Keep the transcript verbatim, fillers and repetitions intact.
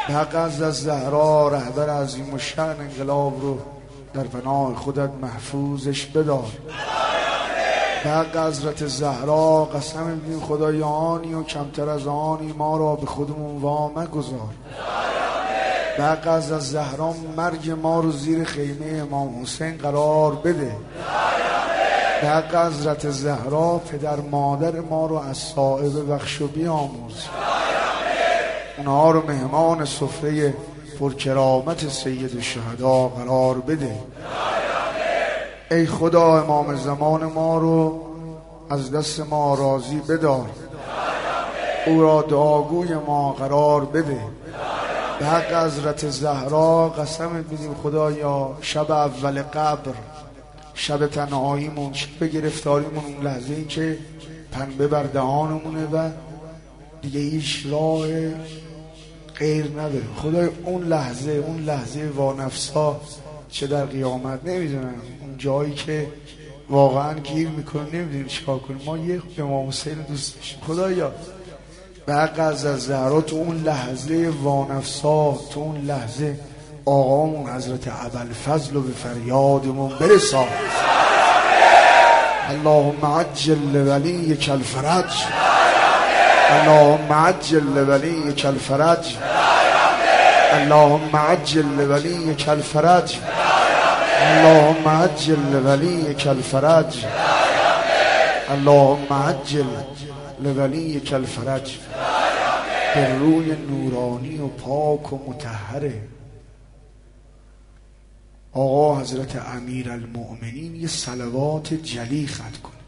به حق از زهرا رهبر عظیم و شأن انقلاب رو در پناه خودت محفوظش بدار. به حق حضرت زهرا قسم میدیم خدای آنی و کمتر از آنی ما را به خودمون وا مگذار. به حق حضرت زهرا مرگ ما رو زیر خیمه امام حسین قرار بده. به حق حضرت زهرا پدر مادر ما رو از صائب بخش و بیاموز. اونها رو مهمان سفره پرکرامت سید الشهدا قرار بده. ای خدا امام زمان ما رو از دست ما راضی بدار. او را دعاگوی ما قرار بده. به حق حضرت زهرا قسم میدیم خدایا شب اول قبر، شب تنهاییمون، شب گرفتاریمون، اون لحظه این که پنبه بر دهانمونه و دیگه هیچ راه غیر نداره خدای، اون لحظه اون لحظه وانفسا چه در قیامت نمیدونم، اون جایی که واقعا گیر میکنه نمیدونیم چیکار کنیم. ما یه امام حسین دوست داشتیم خدایا. به حق از زهرا تو اون لحظه وانفسا، تو اون لحظه آقامون حضرت ابوالفضل رو به فریادمون برسان. اللهم عجل لولیک الفرج، اللهم عجل لولیک الفرج، اللهم عجل لولیک الفرج، اللهم عجل لولیک الفرج، اللهم عجل لولیک الفرج. به روی نورانی و پاک و مطهر آقا حضرت امیرالمؤمنین یه صلوات جلی ختم کن.